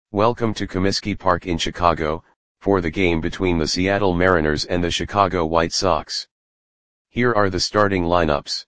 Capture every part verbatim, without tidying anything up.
Welcome to Comiskey Park in Chicago, for the game between the Seattle Mariners and the Chicago White Sox. Here are the starting lineups.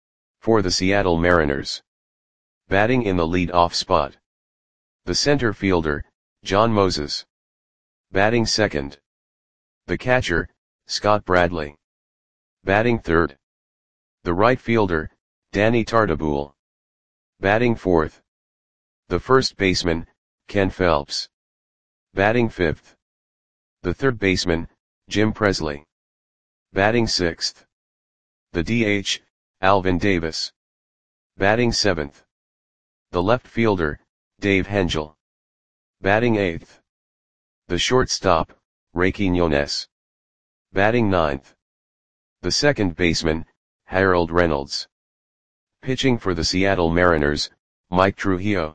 For the Seattle Mariners. Batting in the lead-off spot. The center fielder, John Moses. Batting second. The catcher, Scott Bradley. Batting third. The right fielder, Danny Tartabull. Batting fourth. The first baseman, Ken Phelps. Batting fifth. The third baseman, Jim Presley. Batting sixth. The D H, Alvin Davis. Batting seventh. The left fielder, Dave Hengel. Batting eighth. The shortstop, Ray Quiñones. Batting ninth. The second baseman, Harold Reynolds. Pitching for the Seattle Mariners, Mike Trujillo.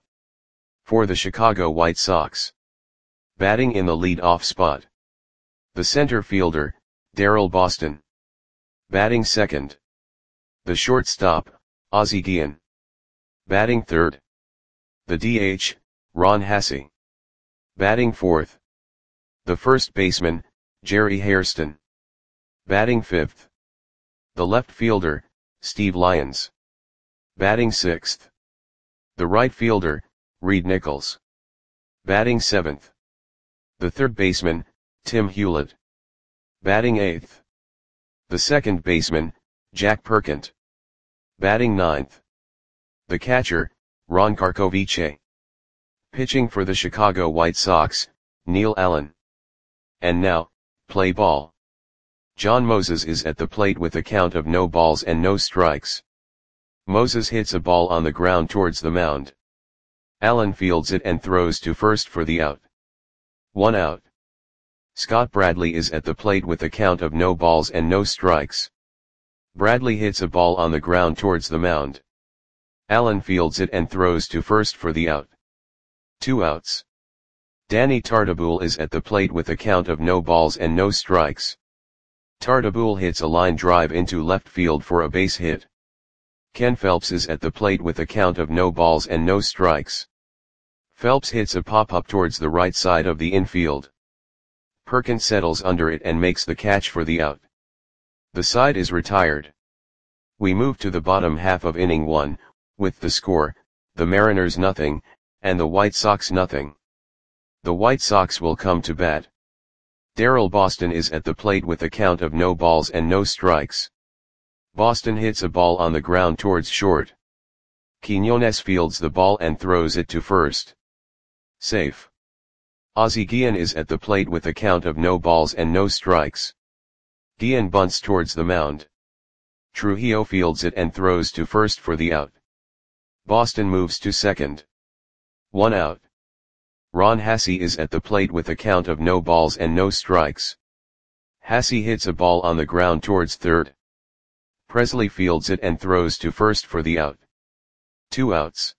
For the Chicago White Sox. Batting in the lead-off spot. The center fielder, Darryl Boston. Batting second. The shortstop, Ozzie Guillen. Batting third. The D H, Ron Hassey. Batting fourth. The first baseman, Jerry Hairston. Batting fifth. The left fielder, Steve Lyons. Batting sixth. The right fielder, Reed Nichols. Batting seventh. The third baseman, Tim Hewlett. Batting eighth. The second baseman, Jack Perkins. Batting ninth. The catcher, Ron Karkovice. Pitching for the Chicago White Sox, Neil Allen. And now, play ball. John Moses is at the plate with a count of no balls and no strikes. Moses hits a ball on the ground towards the mound. Allen fields it and throws to first for the out. One out. Scott Bradley is at the plate with a count of no balls and no strikes. Bradley hits a ball on the ground towards the mound. Allen fields it and throws to first for the out. Two outs. Danny Tartabull is at the plate with a count of no balls and no strikes. Tartabull hits a line drive into left field for a base hit. Ken Phelps is at the plate with a count of no balls and no strikes. Phelps hits a pop-up towards the right side of the infield. Perkins settles under it and makes the catch for the out. The side is retired. We move to the bottom half of inning one, with the score, the Mariners nothing, and the White Sox nothing. The White Sox will come to bat. Darryl Boston is at the plate with a count of no balls and no strikes. Boston hits a ball on the ground towards short. Quiñones fields the ball and throws it to first. Safe. Ozzie Guillen is at the plate with a count of no balls and no strikes. Guillen bunts towards the mound. Trujillo fields it and throws to first for the out. Boston moves to second. One out. Ron Hassey is at the plate with a count of no balls and no strikes. Hassey hits a ball on the ground towards third. Presley fields it and throws to first for the out. Two outs.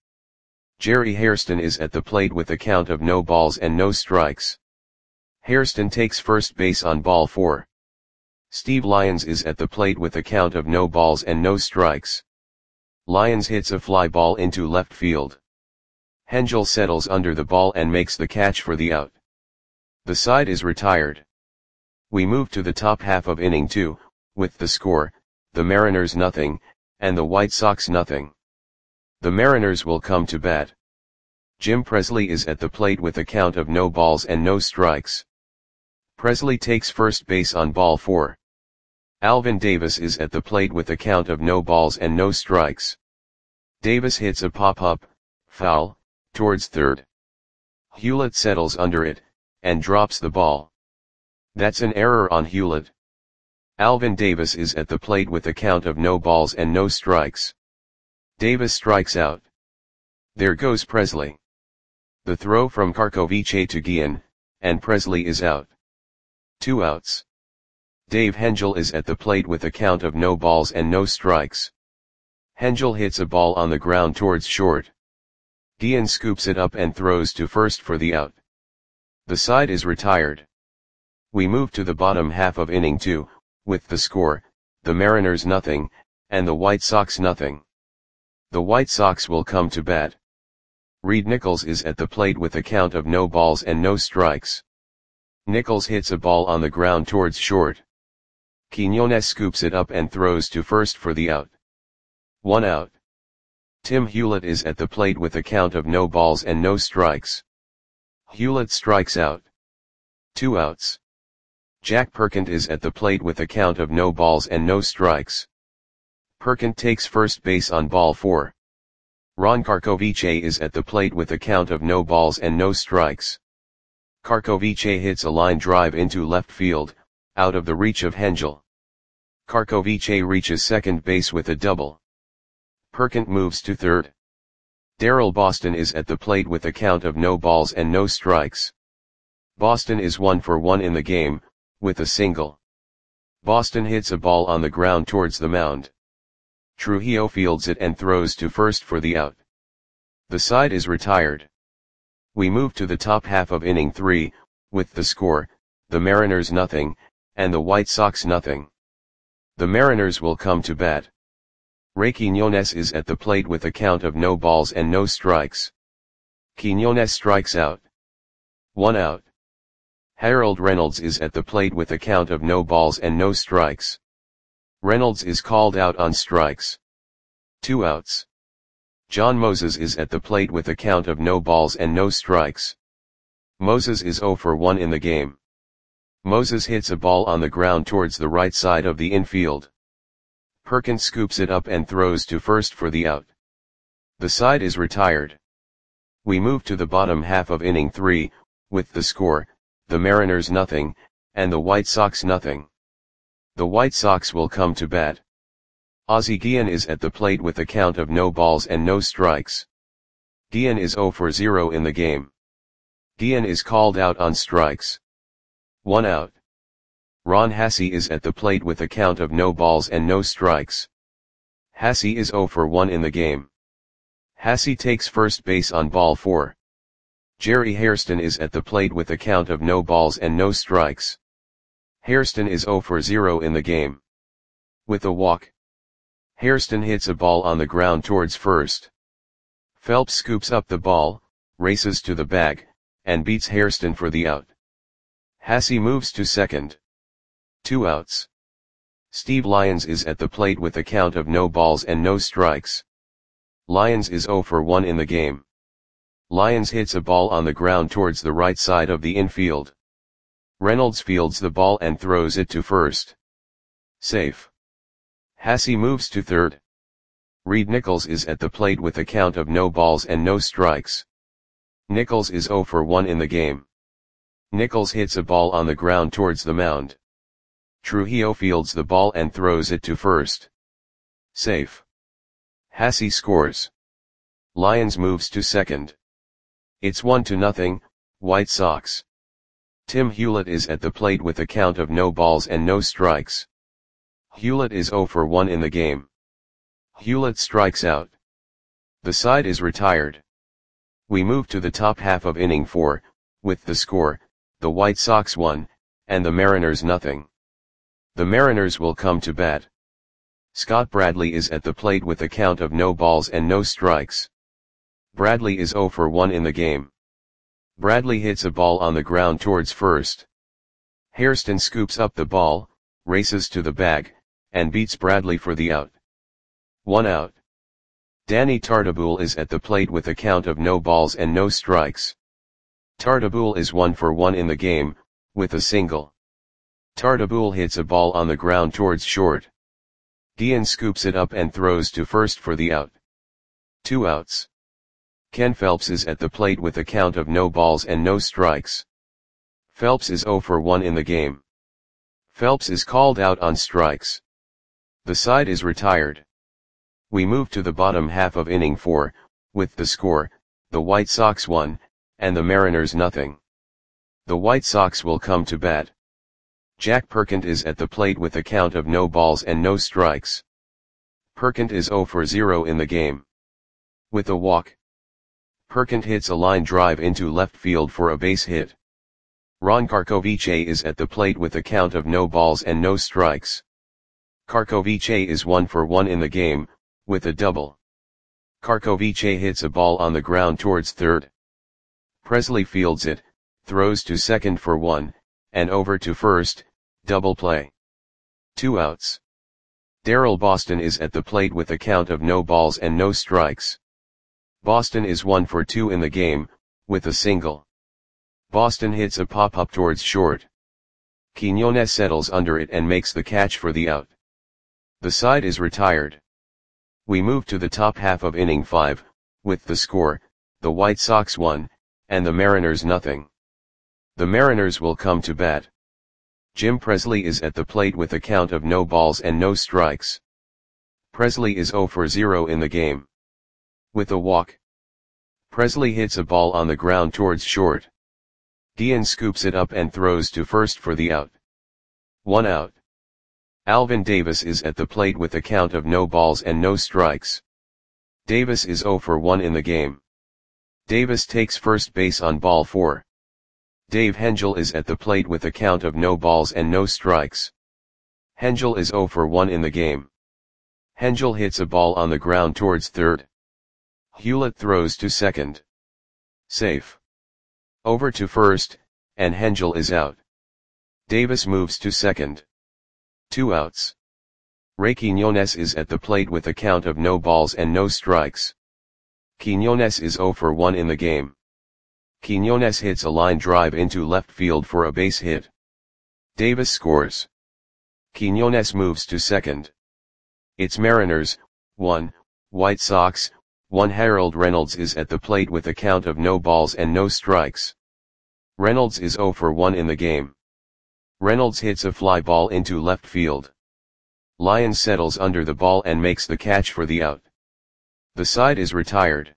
Jerry Hairston is at the plate with a count of no balls and no strikes. Hairston takes first base on ball four. Steve Lyons is at the plate with a count of no balls and no strikes. Lyons hits a fly ball into left field. Hengel settles under the ball and makes the catch for the out. The side is retired. We move to the top half of inning two, with the score, the Mariners nothing, and the White Sox nothing. The Mariners will come to bat. Jim Presley is at the plate with a count of no balls and no strikes. Presley takes first base on ball four. Alvin Davis is at the plate with a count of no balls and no strikes. Davis hits a pop-up, foul, towards third. Hewlett settles under it, and drops the ball. That's an error on Hewlett. Alvin Davis is at the plate with a count of no balls and no strikes. Davis strikes out. There goes Presley. The throw from Karkovice to Guillen, and Presley is out. Two outs. Dave Hengel is at the plate with a count of no balls and no strikes. Hengel hits a ball on the ground towards short. Guillen scoops it up and throws to first for the out. The side is retired. We move to the bottom half of inning two, with the score, the Mariners nothing, and the White Sox nothing. The White Sox will come to bat. Reed Nichols is at the plate with a count of no balls and no strikes. Nichols hits a ball on the ground towards short. Quiñones scoops it up and throws to first for the out. One out. Tim Hewlett is at the plate with a count of no balls and no strikes. Hewlett strikes out. Two outs. Jack Perkins is at the plate with a count of no balls and no strikes. Perkins takes first base on ball four. Ron Karkovice is at the plate with a count of no balls and no strikes. Karkovice hits a line drive into left field, out of the reach of Hengel. Karkovice reaches second base with a double. Perkins moves to third. Darrell Boston is at the plate with a count of no balls and no strikes. Boston is one for one in the game, with a single. Boston hits a ball on the ground towards the mound. Trujillo fields it and throws to first for the out. The side is retired. We move to the top half of inning three, with the score, the Mariners nothing, and the White Sox nothing. The Mariners will come to bat. Ray Quiñones is at the plate with a count of no balls and no strikes. Quiñones strikes out. One out. Harold Reynolds is at the plate with a count of no balls and no strikes. Reynolds is called out on strikes. Two outs. John Moses is at the plate with a count of no balls and no strikes. Moses is zero for one in the game. Moses hits a ball on the ground towards the right side of the infield. Perkins scoops it up and throws to first for the out. The side is retired. We move to the bottom half of inning three, with the score, the Mariners nothing, and the White Sox nothing. The White Sox will come to bat. Ozzie Guillen is at the plate with a count of no balls and no strikes. Guillen is zero for zero in the game. Guillen is called out on strikes. One out. Ron Hassey is at the plate with a count of no balls and no strikes. Hassey is zero for one in the game. Hassey takes first base on ball four. Jerry Hairston is at the plate with a count of no balls and no strikes. Hairston is zero for zero in the game. With a walk. Hairston hits a ball on the ground towards first. Phelps scoops up the ball, races to the bag, and beats Hairston for the out. Hassey moves to second. Two outs. Steve Lyons is at the plate with a count of no balls and no strikes. Lyons is zero for one in the game. Lyons hits a ball on the ground towards the right side of the infield. Reynolds fields the ball and throws it to first. Safe. Hassey moves to third. Reed Nichols is at the plate with a count of no balls and no strikes. Nichols is zero for one in the game. Nichols hits a ball on the ground towards the mound. Trujillo fields the ball and throws it to first. Safe. Hassey scores. Lyons moves to second. It's one to nothing, White Sox. Tim Hewlett is at the plate with a count of no balls and no strikes. Hewlett is zero for one in the game. Hewlett strikes out. The side is retired. We move to the top half of inning four, with the score, the White Sox one, and the Mariners nothing. The Mariners will come to bat. Scott Bradley is at the plate with a count of no balls and no strikes. Bradley is zero for one in the game. Bradley hits a ball on the ground towards first. Hairston scoops up the ball, races to the bag, and beats Bradley for the out. One out. Danny Tartabull is at the plate with a count of no balls and no strikes. Tartabull is one for one in the game, with a single. Tartabull hits a ball on the ground towards short. Guillen scoops it up and throws to first for the out. Two outs. Ken Phelps is at the plate with a count of no balls and no strikes. Phelps is zero for one in the game. Phelps is called out on strikes. The side is retired. We move to the bottom half of inning four, with the score, the White Sox one, and the Mariners nothing. The White Sox will come to bat. Jack Perkins is at the plate with a count of no balls and no strikes. Perkins is zero for zero in the game. With a walk. Perkins hits a line drive into left field for a base hit. Ron Karkovice is at the plate with a count of no balls and no strikes. Karkovice is one for one in the game, with a double. Karkovice hits a ball on the ground towards third. Presley fields it, throws to second for one, and over to first, double play. Two outs. Darrell Boston is at the plate with a count of no balls and no strikes. Boston is one for two in the game, with a single. Boston hits a pop-up towards short. Quiñones settles under it and makes the catch for the out. The side is retired. We move to the top half of inning five, with the score, the White Sox one, and the Mariners nothing. The Mariners will come to bat. Jim Presley is at the plate with a count of no balls and no strikes. Presley is zero for zero in the game. With a walk. Presley hits a ball on the ground towards short. Guillen scoops it up and throws to first for the out. One out. Alvin Davis is at the plate with a count of no balls and no strikes. Davis is zero for one in the game. Davis takes first base on ball four. Dave Hengel is at the plate with a count of no balls and no strikes. Hengel is zero for one in the game. Hengel hits a ball on the ground towards third. Hewlett throws to second. Safe. Over to first, and Hengel is out. Davis moves to second. Two outs. Ray Quiñones is at the plate with a count of no balls and no strikes. Quiñones is zero for one in the game. Quiñones hits a line drive into left field for a base hit. Davis scores. Quiñones moves to second. It's Mariners, one, White Sox, one. Harold Reynolds is at the plate with a count of no balls and no strikes. Reynolds is zero for one in the game. Reynolds hits a fly ball into left field. Lyons settles under the ball and makes the catch for the out. The side is retired.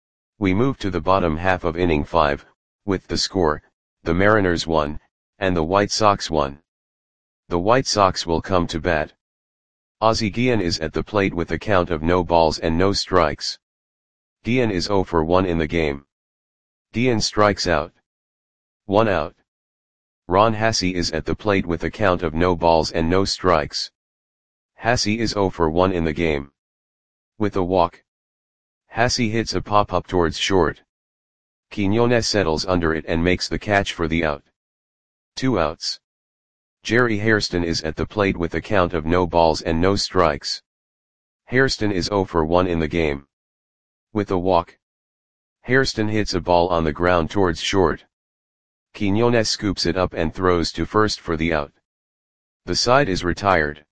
We move to the bottom half of inning five, with the score, the Mariners one, and the White Sox one. The White Sox will come to bat. Ozzie Guillen is at the plate with a count of no balls and no strikes. Guillen is zero for one in the game. Guillen strikes out. One out. Ron Hassey is at the plate with a count of no balls and no strikes. Hassey is zero for one in the game. With a walk. Hassey hits a pop-up towards short. Quiñones settles under it and makes the catch for the out. Two outs. Jerry Hairston is at the plate with a count of no balls and no strikes. Hairston is zero for one in the game. With a walk. Hairston hits a ball on the ground towards short. Quiñones scoops it up and throws to first for the out. The side is retired.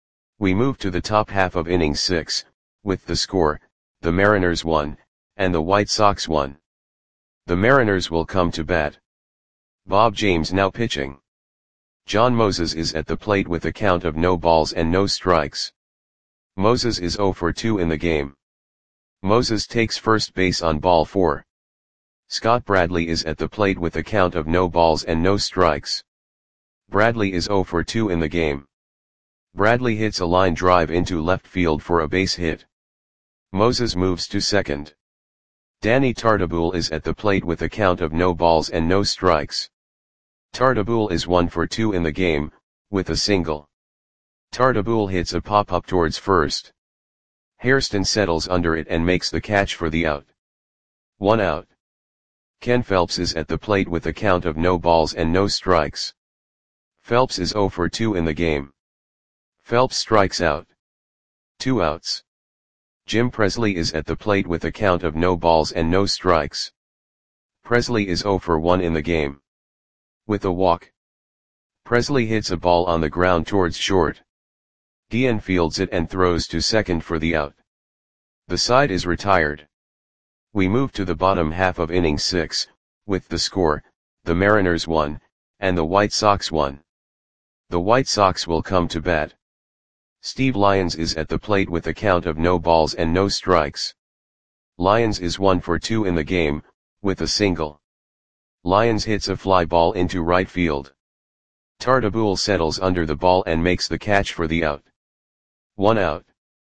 We move to the top half of inning six, with the score, the Mariners one, and the White Sox one. The Mariners will come to bat. Bob James now pitching. John Moses is at the plate with a count of no balls and no strikes. Moses is zero for two in the game. Moses takes first base on ball four. Scott Bradley is at the plate with a count of no balls and no strikes. Bradley is zero for two in the game. Bradley hits a line drive into left field for a base hit. Moses moves to second. Danny Tartabull is at the plate with a count of no balls and no strikes. Tartabull is one for two in the game, with a single. Tartabull hits a pop-up towards first. Hairston settles under it and makes the catch for the out. One out. Ken Phelps is at the plate with a count of no balls and no strikes. Phelps is zero for two in the game. Phelps strikes out. Two outs. Jim Presley is at the plate with a count of no balls and no strikes. Presley is zero for one in the game. With a walk. Presley hits a ball on the ground towards short. Guillen fields it and throws to second for the out. The side is retired. We move to the bottom half of inning six, with the score, the Mariners one, and the White Sox one. The White Sox will come to bat. Steve Lyons is at the plate with a count of no balls and no strikes. Lyons is one for two in the game, with a single. Lyons hits a fly ball into right field. Tartabull settles under the ball and makes the catch for the out. One out.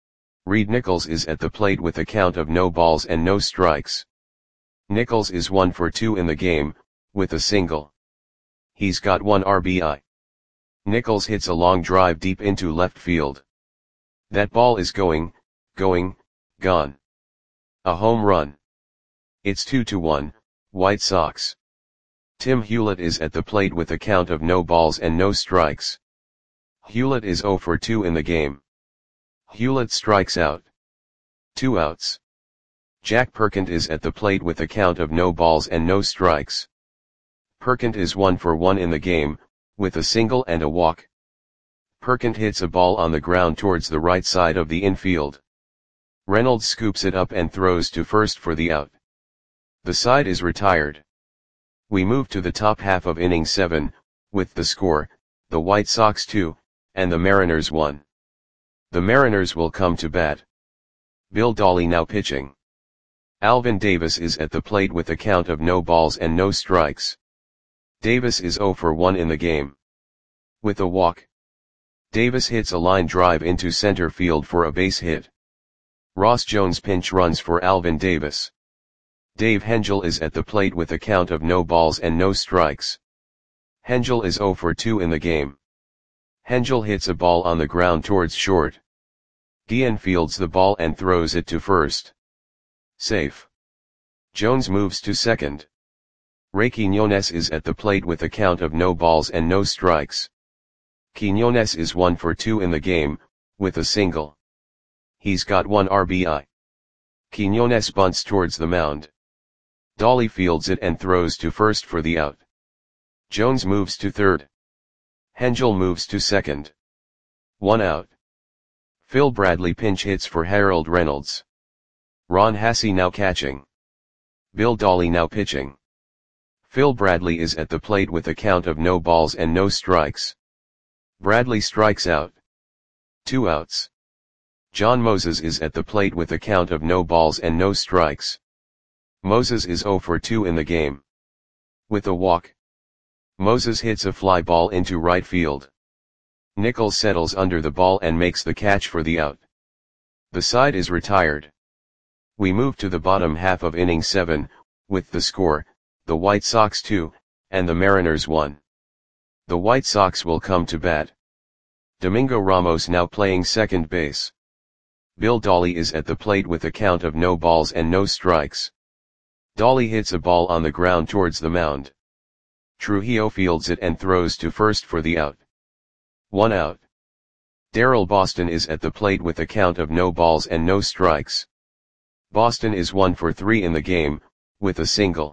Reed Nichols is at the plate with a count of no balls and no strikes. Nichols is one for two in the game, with a single. He's got one R B I. Nichols hits a long drive deep into left field. That ball is going, going, gone. A home run. It's two to one, White Sox. Tim Hewlett is at the plate with a count of no balls and no strikes. Hewlett is oh for two in the game. Hewlett strikes out. Two outs. Jack Perkins is at the plate with a count of no balls and no strikes. Perkins is one for one in the game, with a single and a walk. Perkins hits a ball on the ground towards the right side of the infield. Reynolds scoops it up and throws to first for the out. The side is retired. We move to the top half of inning seven, with the score, the White Sox two, and the Mariners one. The Mariners will come to bat. Bill Dawley now pitching. Alvin Davis is at the plate with a count of no balls and no strikes. Davis is oh for one in the game. With a walk. Davis hits a line drive into center field for a base hit. Ross Jones pinch runs for Alvin Davis. Dave Hengel is at the plate with a count of no balls and no strikes. Hengel is oh for two in the game. Hengel hits a ball on the ground towards short. Guillen fields the ball and throws it to first. Safe. Jones moves to second. Ray Quiñones is at the plate with a count of no balls and no strikes. Quiñones is one for two in the game, with a single. He's got one R B I. Quiñones bunts towards the mound. Dawley fields it and throws to first for the out. Jones moves to third. Hengel moves to second. One out. Phil Bradley pinch hits for Harold Reynolds. Ron Hassey now catching. Bill Dawley now pitching. Phil Bradley is at the plate with a count of no balls and no strikes. Bradley strikes out. Two outs. John Moses is at the plate with a count of no balls and no strikes. Moses is oh for two in the game. With a walk. Moses hits a fly ball into right field. Nichols settles under the ball and makes the catch for the out. The side is retired. We move to the bottom half of inning seven, with the score, the White Sox two, and the Mariners one. The White Sox will come to bat. Domingo Ramos now playing second base. Bill Dawley is at the plate with a count of no balls and no strikes. Dawley hits a ball on the ground towards the mound. Trujillo fields it and throws to first for the out. One out. Darrell Boston is at the plate with a count of no balls and no strikes. Boston is one for three in the game, with a single.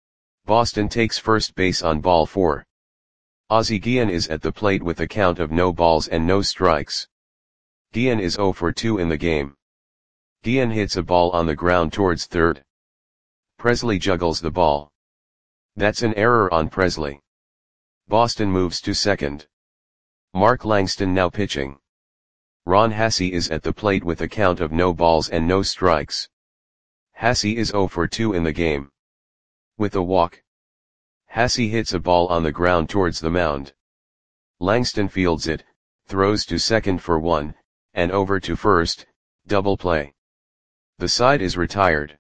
Boston takes first base on ball four. Ozzie Guillen is at the plate with a count of no balls and no strikes. Guillen is oh for two in the game. Guillen hits a ball on the ground towards third. Presley juggles the ball. That's an error on Presley. Boston moves to second. Mark Langston now pitching. Ron Hassey is at the plate with a count of no balls and no strikes. Hassey is oh for two in the game. With a walk. Hassey hits a ball on the ground towards the mound. Langston fields it, throws to second for one, and over to first, double play. The side is retired.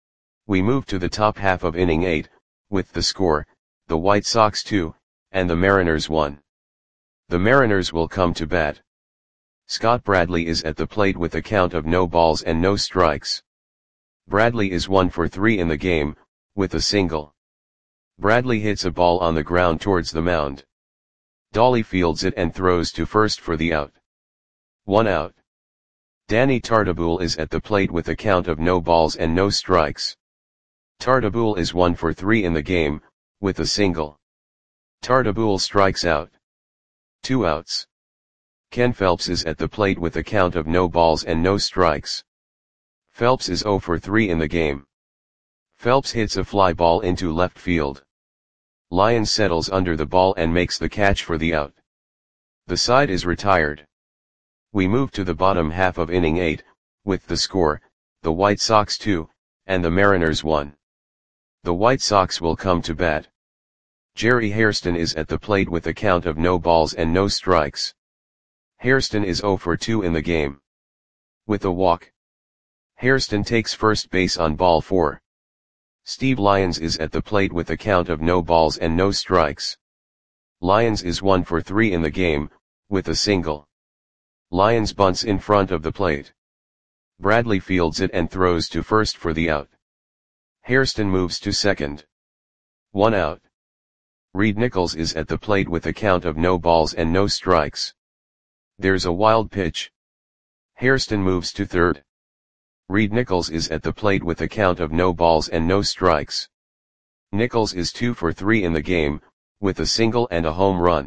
We move to the top half of inning eight, with the score, the White Sox two, and the Mariners one. The Mariners will come to bat. Scott Bradley is at the plate with a count of no balls and no strikes. Bradley is one for three in the game, with a single. Bradley hits a ball on the ground towards the mound. Dawley fields it and throws to first for the out. One out. Danny Tartabull is at the plate with a count of no balls and no strikes. Tartabull is one for three in the game, with a single. Tartabull strikes out. Two outs. Ken Phelps is at the plate with a count of no balls and no strikes. Phelps is oh for three in the game. Phelps hits a fly ball into left field. Lyons settles under the ball and makes the catch for the out. The side is retired. We move to the bottom half of inning eight, with the score, the White Sox two, and the Mariners one. The White Sox will come to bat. Jerry Hairston is at the plate with a count of no balls and no strikes. Hairston is oh for two in the game. With a walk. Hairston takes first base on ball four. Steve Lyons is at the plate with a count of no balls and no strikes. Lyons is one for three in the game, with a single. Lyons bunts in front of the plate. Bradley fields it and throws to first for the out. Hairston moves to second. One out. Reed Nichols is at the plate with a count of no balls and no strikes. There's a wild pitch. Hairston moves to third. Reed Nichols is at the plate with a count of no balls and no strikes. Nichols is two for three in the game, with a single and a home run.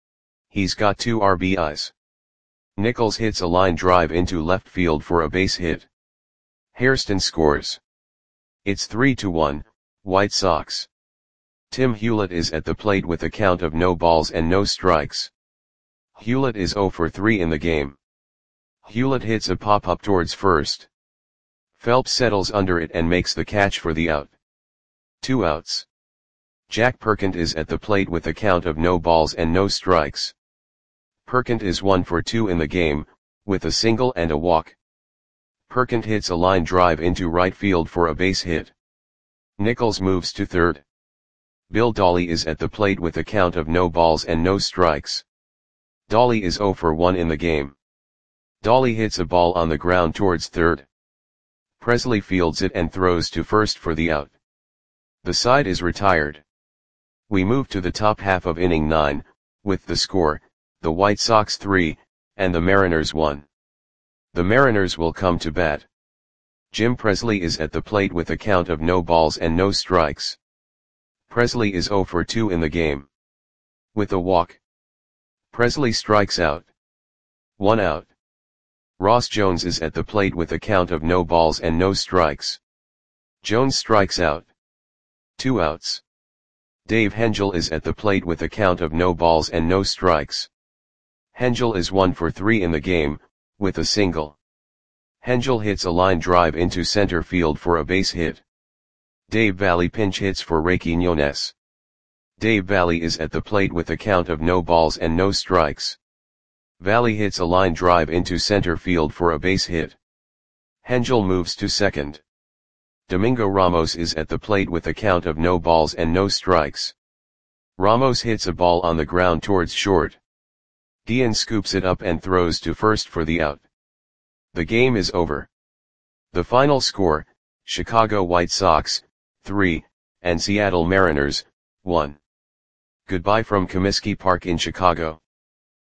He's got two R B Is. Nichols hits a line drive into left field for a base hit. Hairston scores. It's three to one, White Sox. Tim Hewlett is at the plate with a count of no balls and no strikes. Hewlett is zero for three in the game. Hewlett hits a pop-up towards first. Phelps settles under it and makes the catch for the out. Two outs. Jack Perkins is at the plate with a count of no balls and no strikes. Perkins is one for two in the game, with a single and a walk. Perkins hits a line drive into right field for a base hit. Nichols moves to third. Bill Dawley is at the plate with a count of no balls and no strikes. Dawley is zero for one in the game. Dawley hits a ball on the ground towards third. Presley fields it and throws to first for the out. The side is retired. We move to the top half of inning nine, with the score, the White Sox three, and the Mariners one. The Mariners will come to bat. Jim Presley is at the plate with a count of no balls and no strikes. Presley is zero for two in the game. With a walk. Presley strikes out. One out. Ross Jones is at the plate with a count of no balls and no strikes. Jones strikes out. Two outs. Dave Hengel is at the plate with a count of no balls and no strikes. Hengel is one for three in the game, with a single. Hengel hits a line drive into center field for a base hit. Dave Valle pinch hits for Ray Quiñones. Dave Valle is at the plate with a count of no balls and no strikes. Valle hits a line drive into center field for a base hit. Hengel moves to second. Domingo Ramos is at the plate with a count of no balls and no strikes. Ramos hits a ball on the ground towards short. Dean scoops it up and throws to first for the out. The game is over. The final score, Chicago White Sox, three, and Seattle Mariners, one. Goodbye from Comiskey Park in Chicago.